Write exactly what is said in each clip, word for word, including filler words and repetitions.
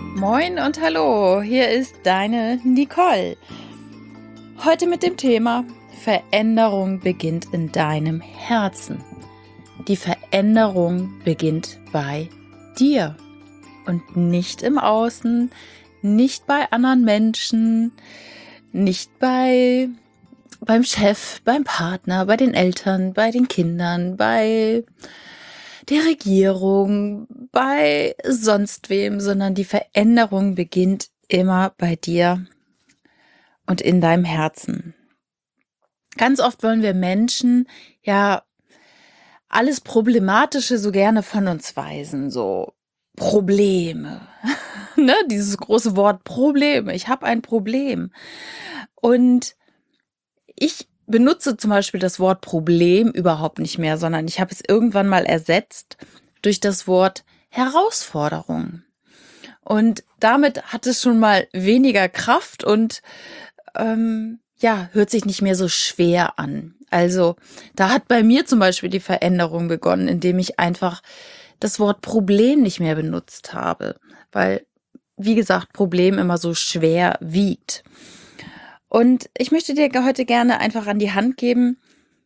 Moin und hallo, hier ist deine Nicole. Heute mit dem Thema Veränderung beginnt in deinem Herzen. Die Veränderung beginnt bei dir und nicht im Außen, nicht bei anderen Menschen, nicht bei beim Chef, beim Partner, bei den Eltern, bei den Kindern, bei der Regierung, bei sonst wem, sondern die Veränderung beginnt immer bei dir und in deinem Herzen. Ganz oft wollen wir Menschen ja alles Problematische so gerne von uns weisen, so Probleme, ne? Dieses große Wort Probleme. Ich habe ein Problem. Und ich benutze zum Beispiel das Wort Problem überhaupt nicht mehr, sondern ich habe es irgendwann mal ersetzt durch das Wort Herausforderung. Und damit hat es schon mal weniger Kraft und ähm, ja, hört sich nicht mehr so schwer an. Also da hat bei mir zum Beispiel die Veränderung begonnen, indem ich einfach das Wort Problem nicht mehr benutzt habe, weil, wie gesagt, Problem immer so schwer wiegt. Und ich möchte dir heute gerne einfach an die Hand geben,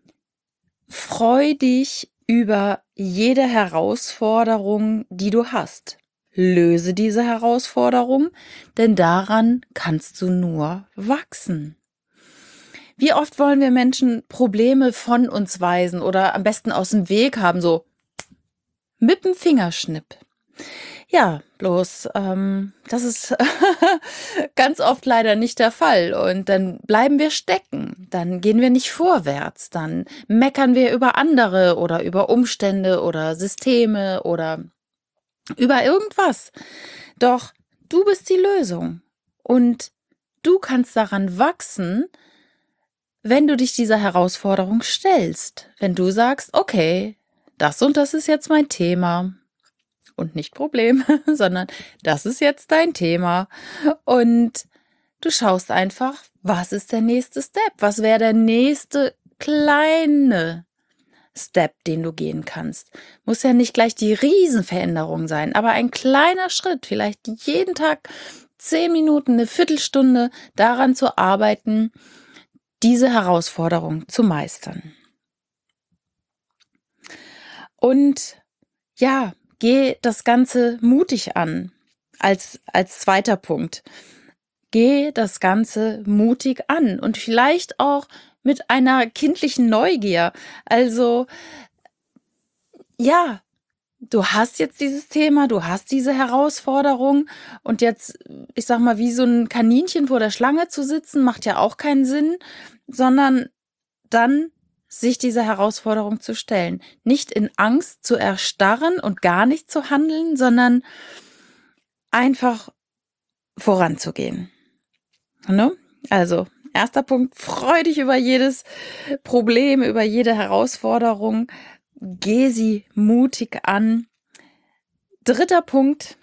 freu dich über jede Herausforderung, die du hast. Löse diese Herausforderung, denn daran kannst du nur wachsen. Wie oft wollen wir Menschen Probleme von uns weisen oder am besten aus dem Weg haben, so mit dem Fingerschnipp. Ja, bloß ähm, das ist ganz oft leider nicht der Fall und dann bleiben wir stecken, dann gehen wir nicht vorwärts, dann meckern wir über andere oder über Umstände oder Systeme oder über irgendwas. Doch du bist die Lösung und du kannst daran wachsen, wenn du dich dieser Herausforderung stellst, wenn du sagst, okay, das und das ist jetzt mein Thema. Und nicht Problem, sondern das ist jetzt dein Thema. Und du schaust einfach, was ist der nächste Step? Was wäre der nächste kleine Step, den du gehen kannst? Muss ja nicht gleich die Riesenveränderung sein, aber ein kleiner Schritt, vielleicht jeden Tag zehn Minuten, eine Viertelstunde daran zu arbeiten, diese Herausforderung zu meistern. Und ja, geh das Ganze mutig an, als, als zweiter Punkt. Geh das Ganze mutig an und vielleicht auch mit einer kindlichen Neugier. Also, ja, du hast jetzt dieses Thema, du hast diese Herausforderung und jetzt, ich sag mal, wie so ein Kaninchen vor der Schlange zu sitzen, macht ja auch keinen Sinn, sondern dann sich dieser Herausforderung zu stellen. Nicht in Angst zu erstarren und gar nicht zu handeln, sondern einfach voranzugehen. Ne? Also, erster Punkt, freu dich über jedes Problem, über jede Herausforderung. Geh sie mutig an. Dritter Punkt,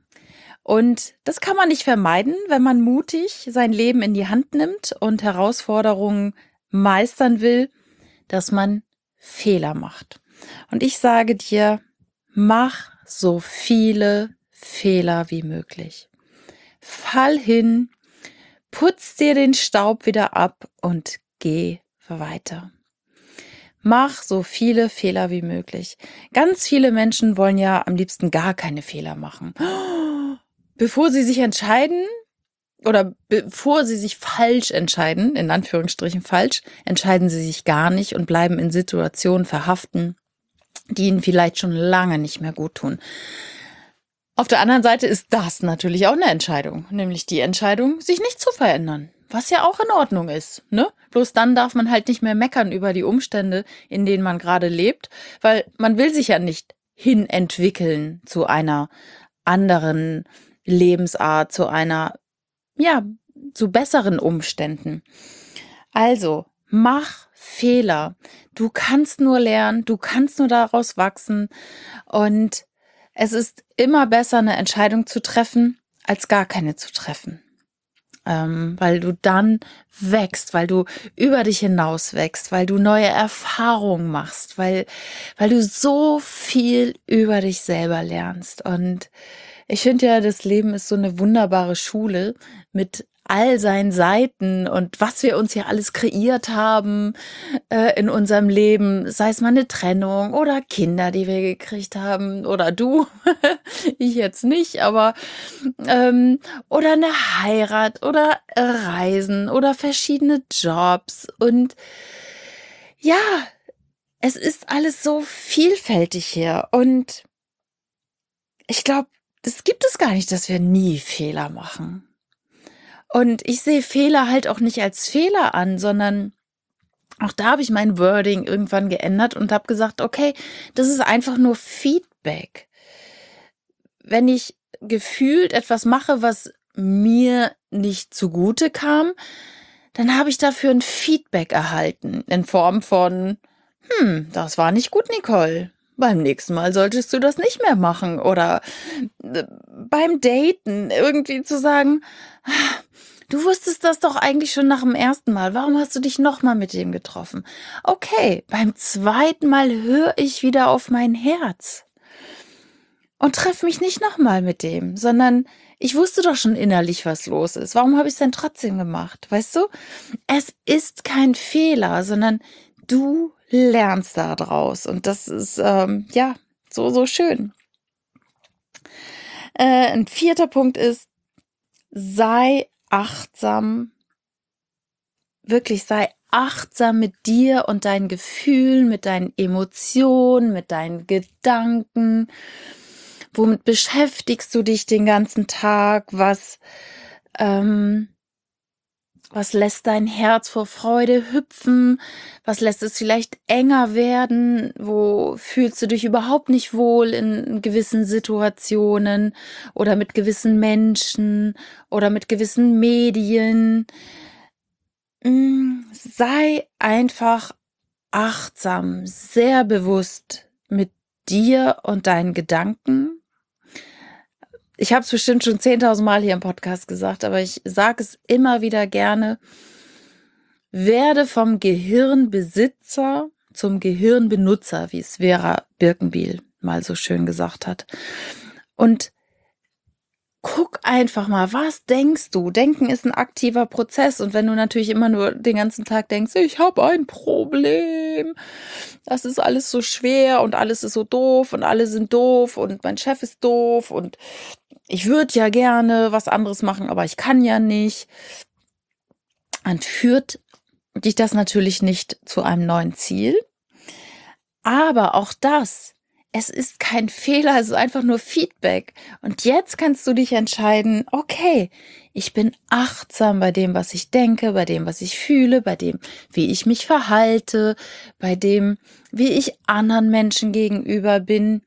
und das kann man nicht vermeiden, wenn man mutig sein Leben in die Hand nimmt und Herausforderungen meistern will, dass man Fehler macht. Und ich sage dir, mach so viele Fehler wie möglich. Fall hin, putz dir den Staub wieder ab und geh weiter. Mach so viele Fehler wie möglich. Ganz viele Menschen wollen ja am liebsten gar keine Fehler machen. Bevor sie sich entscheiden, oder bevor sie sich falsch entscheiden, in Anführungsstrichen falsch, entscheiden sie sich gar nicht und bleiben in Situationen verhaften, die ihnen vielleicht schon lange nicht mehr gut tun. Auf der anderen Seite ist das natürlich auch eine Entscheidung, nämlich die Entscheidung, sich nicht zu verändern, was ja auch in Ordnung ist, ne? Bloß dann darf man halt nicht mehr meckern über die Umstände, in denen man gerade lebt, weil man will sich ja nicht hinentwickeln zu einer anderen Lebensart, zu einer ja, zu besseren Umständen. Also, mach Fehler. Du kannst nur lernen, du kannst nur daraus wachsen und es ist immer besser, eine Entscheidung zu treffen, als gar keine zu treffen. Ähm, weil du dann wächst, weil du über dich hinaus wächst, weil du neue Erfahrungen machst, weil, weil du so viel über dich selber lernst. Und Ich finde ja, das Leben ist so eine wunderbare Schule mit all seinen Seiten und was wir uns hier alles kreiert haben, äh, in unserem Leben, sei es mal eine Trennung oder Kinder, die wir gekriegt haben oder du, ich jetzt nicht, aber, ähm oder eine Heirat oder Reisen oder verschiedene Jobs und ja, es ist alles so vielfältig hier und ich glaube, das gibt es gar nicht, dass wir nie Fehler machen. Und ich sehe Fehler halt auch nicht als Fehler an, sondern auch da habe ich mein Wording irgendwann geändert und habe gesagt, okay, das ist einfach nur Feedback. Wenn ich gefühlt etwas mache, was mir nicht zugute kam, dann habe ich dafür ein Feedback erhalten in Form von, hm, das war nicht gut, Nicole. Beim nächsten Mal solltest du das nicht mehr machen. Oder äh, beim Daten irgendwie zu sagen, "Ah, du wusstest das doch eigentlich schon nach dem ersten Mal. Warum hast du dich nochmal mit dem getroffen? Okay, beim zweiten Mal höre ich wieder auf mein Herz und treffe mich nicht nochmal mit dem, sondern ich wusste doch schon innerlich, was los ist. Warum habe ich es denn trotzdem gemacht? Weißt du? Es ist kein Fehler, sondern du lernst da draus. Und das ist, ähm, ja, so, so schön. Äh, ein vierter Punkt ist, sei achtsam, wirklich sei achtsam mit dir und deinen Gefühlen, mit deinen Emotionen, mit deinen Gedanken. Womit beschäftigst du dich den ganzen Tag? Was, ähm, was lässt dein Herz vor Freude hüpfen? Was lässt es vielleicht enger werden? Wo fühlst du dich überhaupt nicht wohl in gewissen Situationen oder mit gewissen Menschen oder mit gewissen Medien? Mm, Sei einfach achtsam, sehr bewusst mit dir und deinen Gedanken. Ich habe es bestimmt schon zehntausend Mal hier im Podcast gesagt, aber ich sage es immer wieder gerne. Werde vom Gehirnbesitzer zum Gehirnbenutzer, wie es Vera Birkenbiel mal so schön gesagt hat. Und guck einfach mal, was denkst du? Denken ist ein aktiver Prozess. Und wenn du natürlich immer nur den ganzen Tag denkst, ich habe ein Problem, das ist alles so schwer und alles ist so doof und alle sind doof und mein Chef ist doof und ich würde ja gerne was anderes machen, aber ich kann ja nicht, dann führt dich das natürlich nicht zu einem neuen Ziel. Aber auch das, es ist kein Fehler, es ist einfach nur Feedback. Und jetzt kannst du dich entscheiden, okay, ich bin achtsam bei dem, was ich denke, bei dem, was ich fühle, bei dem, wie ich mich verhalte, bei dem, wie ich anderen Menschen gegenüber bin.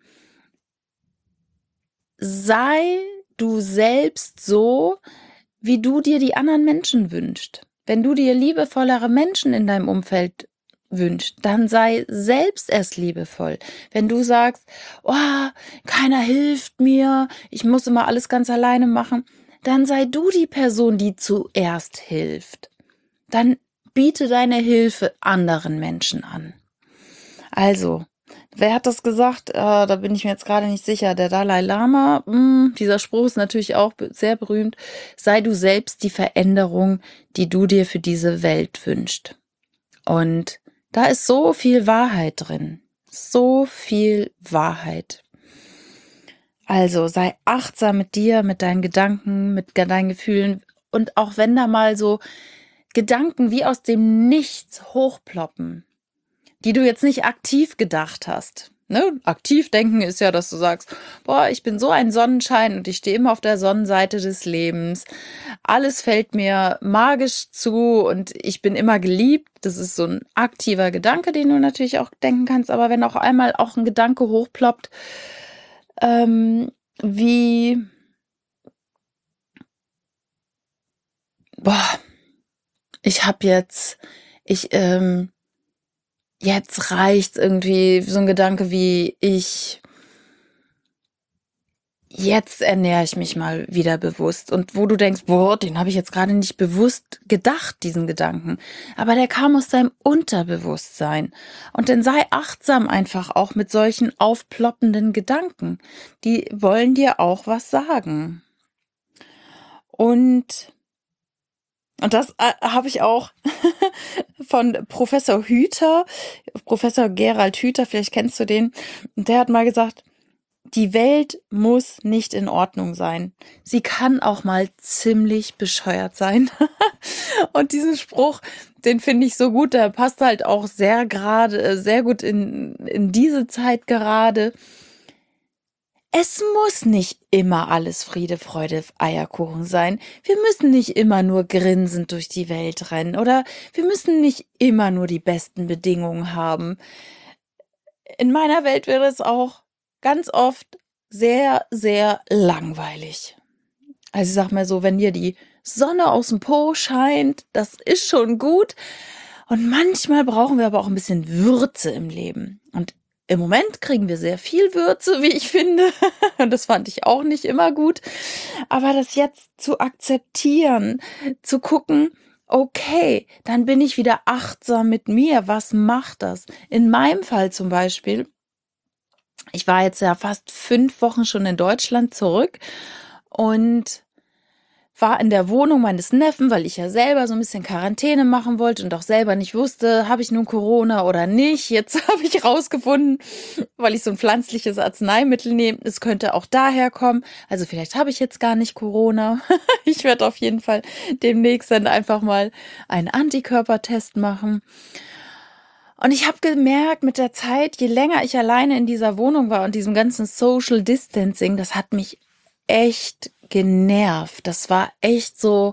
Sei du selbst so, wie du dir die anderen Menschen wünschst. Wenn du dir liebevollere Menschen in deinem Umfeld wünschst, dann sei selbst erst liebevoll. Wenn du sagst, oh, keiner hilft mir, ich muss immer alles ganz alleine machen, dann sei du die Person, die zuerst hilft. Dann biete deine Hilfe anderen Menschen an. Also, wer hat das gesagt? Äh, da bin ich mir jetzt gerade nicht sicher. Der Dalai Lama, mh, dieser Spruch ist natürlich auch sehr berühmt. Sei du selbst die Veränderung, die du dir für diese Welt wünschst. Und da ist so viel Wahrheit drin. So viel Wahrheit. Also sei achtsam mit dir, mit deinen Gedanken, mit deinen Gefühlen. Und auch wenn da mal so Gedanken wie aus dem Nichts hochploppen, die du jetzt nicht aktiv gedacht hast. Ne? Aktiv denken ist ja, dass du sagst, boah, ich bin so ein Sonnenschein und ich stehe immer auf der Sonnenseite des Lebens. Alles fällt mir magisch zu und ich bin immer geliebt. Das ist so ein aktiver Gedanke, den du natürlich auch denken kannst. Aber wenn auch einmal auch ein Gedanke hochploppt, ähm, wie, boah, ich habe jetzt, ich, ähm, jetzt reicht's irgendwie, so ein Gedanke wie, ich, jetzt ernähre ich mich mal wieder bewusst. Und wo du denkst, boah, den habe ich jetzt gerade nicht bewusst gedacht, diesen Gedanken. Aber der kam aus deinem Unterbewusstsein. Und dann sei achtsam einfach auch mit solchen aufploppenden Gedanken. Die wollen dir auch was sagen. Und, und das äh, habe ich auch von Professor Hüter, Professor Gerald Hüter, vielleicht kennst du den. Und der hat mal gesagt, die Welt muss nicht in Ordnung sein. Sie kann auch mal ziemlich bescheuert sein. Und diesen Spruch, den finde ich so gut, der passt halt auch sehr gerade, sehr gut in, in diese Zeit gerade. Es muss nicht immer alles Friede, Freude, Eierkuchen sein. Wir müssen nicht immer nur grinsend durch die Welt rennen oder wir müssen nicht immer nur die besten Bedingungen haben. In meiner Welt wäre es auch ganz oft sehr, sehr langweilig. Also ich sag mal so, wenn dir die Sonne aus dem Po scheint, das ist schon gut. Und manchmal brauchen wir aber auch ein bisschen Würze im Leben. Und im Moment kriegen wir sehr viel Würze, wie ich finde. Und das fand ich auch nicht immer gut. Aber das jetzt zu akzeptieren, zu gucken, okay, dann bin ich wieder achtsam mit mir. Was macht das? In meinem Fall zum Beispiel, ich war jetzt ja fast fünf Wochen schon in Deutschland zurück und war in der Wohnung meines Neffen, weil ich ja selber so ein bisschen Quarantäne machen wollte und auch selber nicht wusste, habe ich nun Corona oder nicht. Jetzt habe ich rausgefunden, weil ich so ein pflanzliches Arzneimittel nehme, es könnte auch daher kommen. Also vielleicht habe ich jetzt gar nicht Corona. Ich werde auf jeden Fall demnächst dann einfach mal einen Antikörpertest machen. Und ich habe gemerkt mit der Zeit, je länger ich alleine in dieser Wohnung war und diesem ganzen Social Distancing, das hat mich echt genervt. Das war echt so,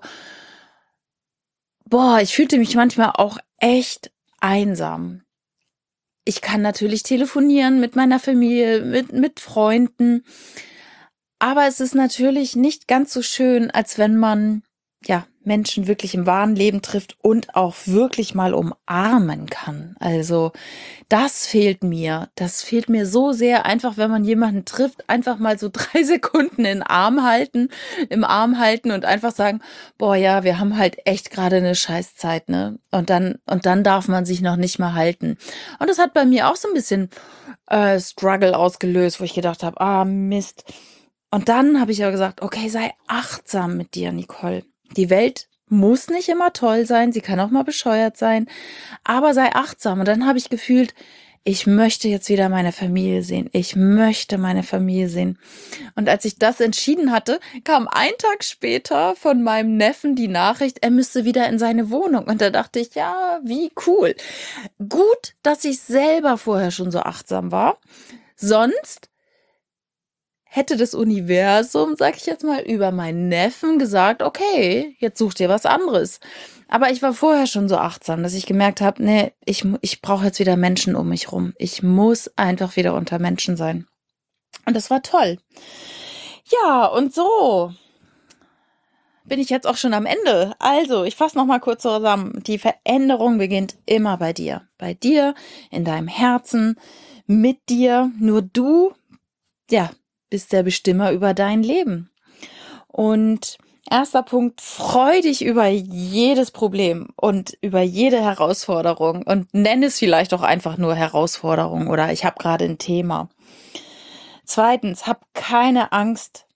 boah, ich fühlte mich manchmal auch echt einsam. Ich kann natürlich telefonieren mit meiner Familie, mit, mit Freunden, aber es ist natürlich nicht ganz so schön, als wenn man ja Menschen wirklich im wahren Leben trifft und auch wirklich mal umarmen kann. Also das fehlt mir. Das fehlt mir so sehr, einfach wenn man jemanden trifft, einfach mal so drei Sekunden in den Arm halten, im Arm halten und einfach sagen, boah, ja, wir haben halt echt gerade eine Scheißzeit, ne? Und dann, und dann darf man sich noch nicht mal halten. Und das hat bei mir auch so ein bisschen äh, Struggle ausgelöst, wo ich gedacht habe, ah, Mist. Und dann habe ich aber gesagt, okay, sei achtsam mit dir, Nicole. Die Welt muss nicht immer toll sein, sie kann auch mal bescheuert sein, aber sei achtsam. Und dann habe ich gefühlt, ich möchte jetzt wieder meine Familie sehen. Ich möchte meine Familie sehen. Und als ich das entschieden hatte, kam ein Tag später von meinem Neffen die Nachricht, er müsste wieder in seine Wohnung. Und da dachte ich, ja, wie cool. Gut, dass ich selber vorher schon so achtsam war. Sonst hätte das Universum, sag ich jetzt mal, über meinen Neffen gesagt, okay, jetzt such dir was anderes. Aber ich war vorher schon so achtsam, dass ich gemerkt habe, nee, ich, ich brauche jetzt wieder Menschen um mich rum. Ich muss einfach wieder unter Menschen sein. Und das war toll. Ja, und so bin ich jetzt auch schon am Ende. Also, ich fasse noch mal kurz zusammen. Die Veränderung beginnt immer bei dir. Bei dir, in deinem Herzen, mit dir. Nur du, ja, bist der Bestimmer über dein Leben. Und erster Punkt, freu dich über jedes Problem und über jede Herausforderung und nenn es vielleicht auch einfach nur Herausforderung oder ich habe gerade ein Thema. Zweitens, hab keine Angst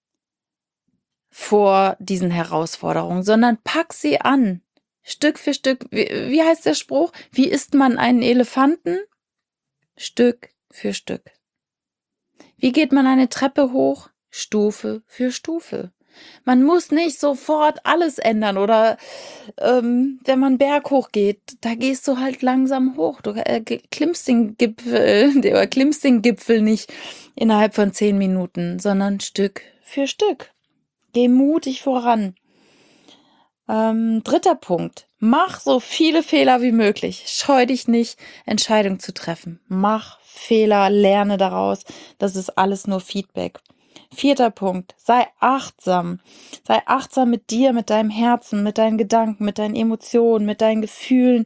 vor diesen Herausforderungen, sondern pack sie an. Stück für Stück. Wie, wie heißt der Spruch? Wie isst man einen Elefanten? Stück für Stück. Wie geht man eine Treppe hoch? Stufe für Stufe. Man muss nicht sofort alles ändern oder ähm, wenn man Berg hoch geht, da gehst du halt langsam hoch. Du äh, klimmst den Gipfel, oder klimmst den Gipfel nicht innerhalb von zehn Minuten, sondern Stück für Stück. Geh mutig voran. Ähm, dritter Punkt. Mach so viele Fehler wie möglich. Scheu dich nicht, Entscheidungen zu treffen. Mach Fehler, lerne daraus. Das ist alles nur Feedback. Vierter Punkt. Sei achtsam. Sei achtsam mit dir, mit deinem Herzen, mit deinen Gedanken, mit deinen Emotionen, mit deinen Gefühlen.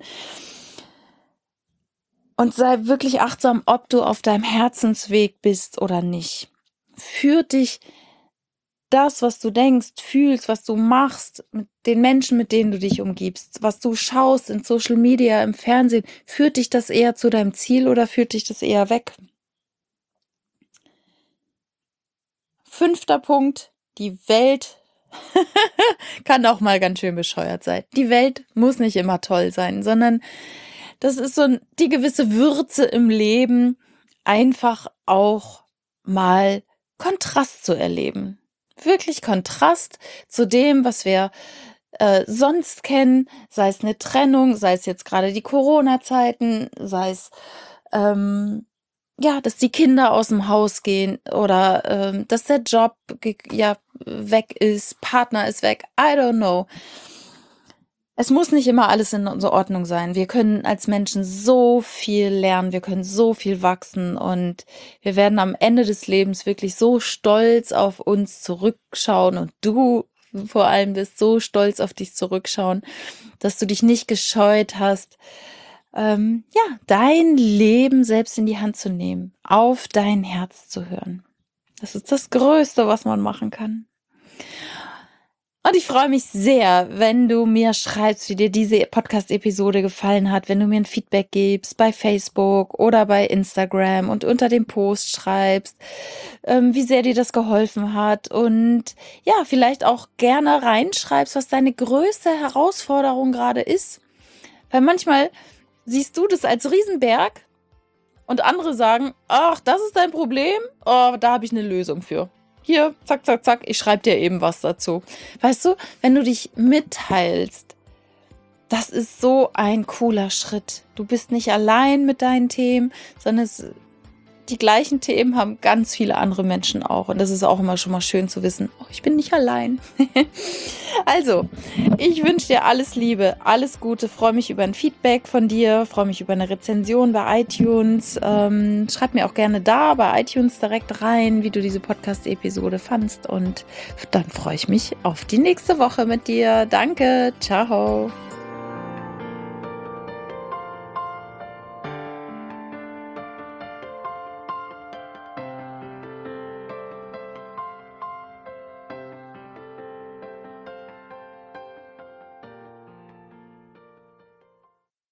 Und sei wirklich achtsam, ob du auf deinem Herzensweg bist oder nicht. führt dich das, was du denkst, fühlst, was du machst, mit den Menschen, mit denen du dich umgibst, was du schaust in Social Media, im Fernsehen, führt dich das eher zu deinem Ziel oder führt dich das eher weg? Fünfter Punkt, die Welt kann auch mal ganz schön bescheuert sein. Die Welt muss nicht immer toll sein, sondern das ist so die gewisse Würze im Leben, einfach auch mal Kontrast zu erleben. Wirklich Kontrast zu dem, was wir äh, sonst kennen, sei es eine Trennung, sei es jetzt gerade die Corona-Zeiten, sei es ähm, ja, dass die Kinder aus dem Haus gehen oder ähm, dass der Job ja weg ist, Partner ist weg, I don't know. Es muss nicht immer alles in unserer Ordnung sein. Wir können als Menschen so viel lernen, wir können so viel wachsen und wir werden am Ende des Lebens wirklich so stolz auf uns zurückschauen und du vor allem wirst so stolz auf dich zurückschauen, dass du dich nicht gescheut hast, ähm, ja, dein Leben selbst in die Hand zu nehmen, auf dein Herz zu hören. Das ist das Größte, was man machen kann. Und ich freue mich sehr, wenn du mir schreibst, wie dir diese Podcast-Episode gefallen hat, wenn du mir ein Feedback gibst bei Facebook oder bei Instagram und unter dem Post schreibst, ähm, wie sehr dir das geholfen hat und ja, vielleicht auch gerne reinschreibst, was deine größte Herausforderung gerade ist. Weil manchmal siehst du das als Riesenberg und andere sagen, ach, das ist dein Problem, oh, da habe ich eine Lösung für. Hier, zack, zack, zack, ich schreibe dir eben was dazu. Weißt du, wenn du dich mitteilst, das ist so ein cooler Schritt. Du bist nicht allein mit deinen Themen, sondern es, die gleichen Themen haben ganz viele andere Menschen auch. Und das ist auch immer schon mal schön zu wissen, oh, ich bin nicht allein. Also, ich wünsche dir alles Liebe, alles Gute, freue mich über ein Feedback von dir, freue mich über eine Rezension bei iTunes. Ähm, schreib mir auch gerne da bei iTunes direkt rein, wie du diese Podcast-Episode fandst und dann freue ich mich auf die nächste Woche mit dir. Danke, ciao.